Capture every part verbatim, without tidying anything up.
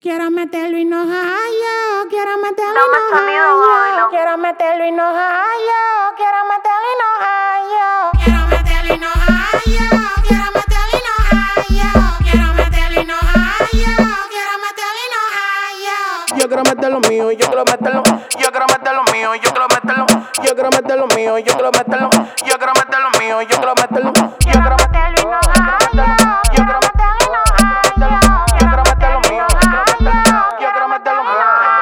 Quiero meterlo y no hallo, quiero meterlo Dame y no sonido, hallo. Babylon. Quiero meterlo y no hallo, quiero meterlo y no hallo. Quiero meterlo y no hallo, quiero meterlo y no hallo. Quiero meterlo y no hallo, quiero meterlo y no hallo. Yo quiero meter lo mío, yo quiero meterlo. Yo quiero meter lo mío, yo quiero meterlo. Yo quiero meter lo mío, yo quiero meterlo. Yo quiero meter lo mío, yo quiero meterlo. Yo quiero meterlo y no hallo. Yo quiero meterlo y no hallo. Yo quiero meter lo mío, yo quiero meterlo. Yo quiero meter lo mío,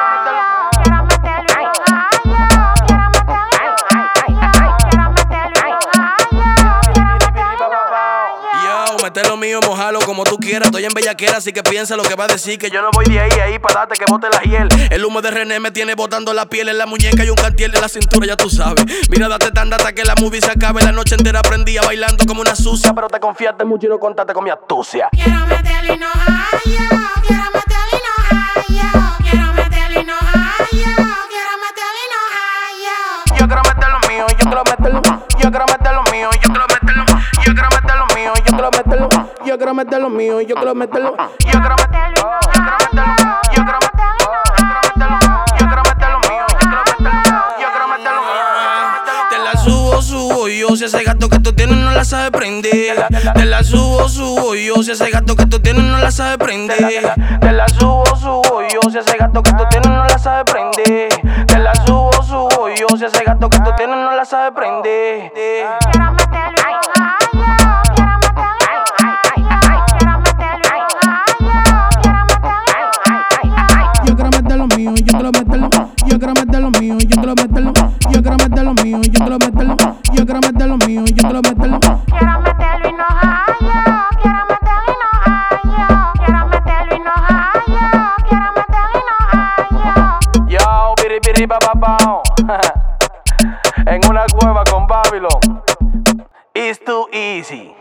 Quiero meterlo y no hallo, quiero meterlo y no hallo. Quiero meterlo y no hallo, quiero meterlo y no hallo. Yo, meter lo mío, mojalo como tú quieras. Estoy en bellaquera, así que piensa lo que va a decir. Que yo no voy de ahí a ahí para darte que bote la hiel. El humo de René me tiene botando la piel. En la muñeca y un cantiel en la cintura, ya tú sabes. Mira, date tanda hasta que la movie se acabe. La noche entera prendía bailando como una sucia. Pero te confiaste mucho y no contaste con mi astucia. Quiero meterlo y no hallo, quiero meterlo y no hallo. Quiero meterlo y no hallo, quiero meterlo y no hallo. Yo quiero meter lo mío, yo quiero meterlo. Yo quiero meter lo mío, yo quiero meterlo. Yo quiero meter lo mío, yo quiero meterlo. Yo quiero meter lo mío, yo quiero meterlo. Yo quiero meterlo, yo quiero meterlo. Yo quiero meterlo, yo quiero meterlo mío, yo quiero meterlo. Yo quiero meterlo mío. Te la subo, subo yo. Si ese gato que tú tienes no la sabe prender. Te la subo, subo yo. Si ese gato que tú tienes no la sabe prender. Te la subo, subo yo. Si ese gato que tú tienes no la sabe prender. Te la subo, subo yo. Si ese gato que tú tienes no la sabe prender. Quiero meterlo y no hallo, quiero meterlo y no hallo. Quiero meterlo y no hallo, quiero meterlo y no hallo. Yo quiero meter lo mío, yo quiero meterlo. Yo quiero meter lo mío, yo quiero meterlo. Yo quiero meter lo mío, yo quiero meterlo. Yo quiero meter lo mío, yo quiero meterlo. Quiero meterlo y no hallo, quiero meterlo y no hallo. Quiero meterlo y no hallo, quiero meterlo y no hallo. Yo, piri piri pa pa pa. En una cueva con Babylon. It's too easy.